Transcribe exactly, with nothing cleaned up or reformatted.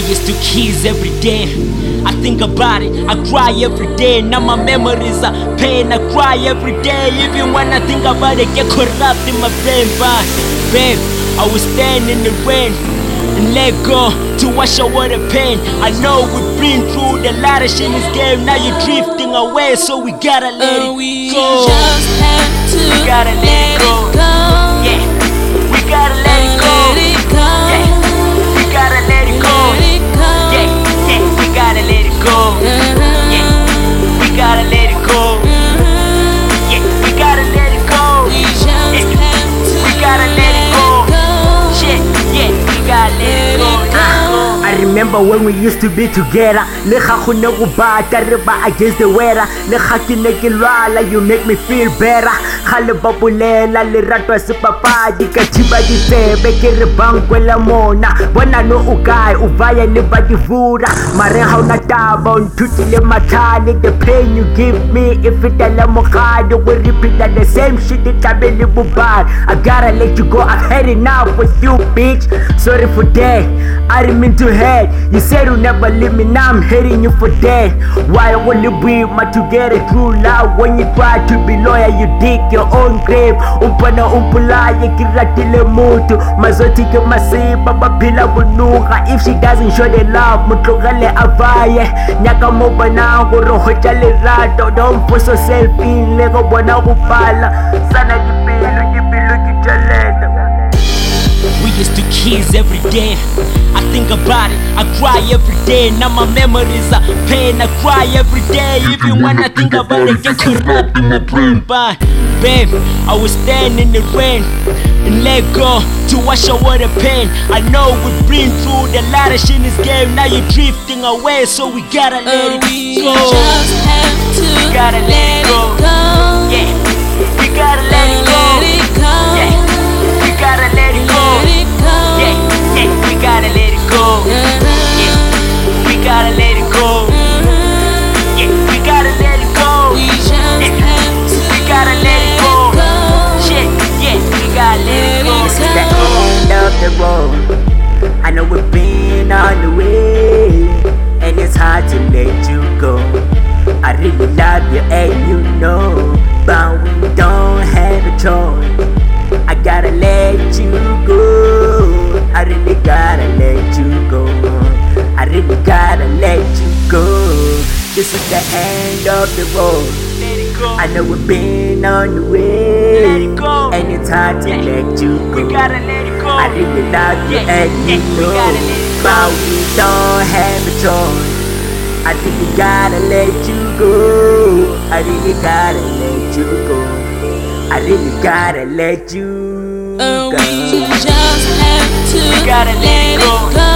used to kiss every day. I think about it, I cry every day. Now my memories are pain, I cry every day. Even when I think about it, get corrupt in my brain. But babe, I will stand in the rain and let go to wash away the pain. I know we've been through the lot of shit in this game. Now you're drifting away, so we gotta let uh, it we go. Just have to we gotta let, let it, go. it go. Yeah, we gotta let uh, it go. Let it go. Yeah, we gotta let it go. Let it go. Yeah, yeah, we gotta let it go. Uh-huh. Yeah, we gotta let it go. Uh-huh. Yeah, we gotta let it go. We just yeah. have to We gotta let it go. Shit, yeah, we gotta let it go. I remember when we used to be together. Le ga go ne go bata re ba against the weather. Le ga ke ne ke lwala, you make me feel better. Ga le bapulela le ratwa se papadi ka thiba di tsebe ke re bankwela mona. Bona no o kae o vaya le ba di vura. Mare ha una taba o nthutile mathale. The pain you give me if it la mogadi we repeat the same shit it tabele bubad. I gotta let you go, I've had enough with you bitch. Sorry for that, I didn't mean to hate. You said you'll never leave me, now I'm hating you for that. Why will you be my to get a true love? When you try to be loyal, you dig your own grave. Umpana umpulaye kiratile mutu mazoti ke masiba bapila bunuka. If she doesn't show the love, mutlogale avaye. Nyaka mo bana go rohota le rato. Don't put yourself in lego bona kupala. Sana dipilu dipilu kitaleta. We used to kiss every day. I think about it, I cry every day. Now my memories are pain, I cry every day. Even when I think about it, get corrupt in my brain. But babe, I will stand in the rain and let go to wash away the pain. I know we've been through the lot of shit in this game. Now you're drifting away, so we gotta let uh, it we go. Just have to we gotta let, let it go. It go. Yeah, we gotta let uh, it go. Let it go. Yeah, we gotta let it go. Let it go. Yeah, yeah, we gotta let it go. Uh-huh. Yeah, we gotta let it go. Uh-huh. Yeah, we gotta let it go. We just yeah, have to we gotta let it go. go. Shit, yeah, we gotta let it go. This is the end of the road. I know we've been on the way, and it's hard to let you go. I really love you and you know, but we don't have a choice. I gotta let you go. I really gotta let you go. I really gotta let you go. This is the end of the road. Let it go. I know we've been on the way, Let it go. and it's hard to Yeah. let you go. We gotta let it go. I really love you Yeah, and you yeah, we know, gotta let it go. but we don't have a choice. I really gotta let you go. I really gotta let you go. I really gotta let you Uh, go. we just have to We gotta let it let go. it go.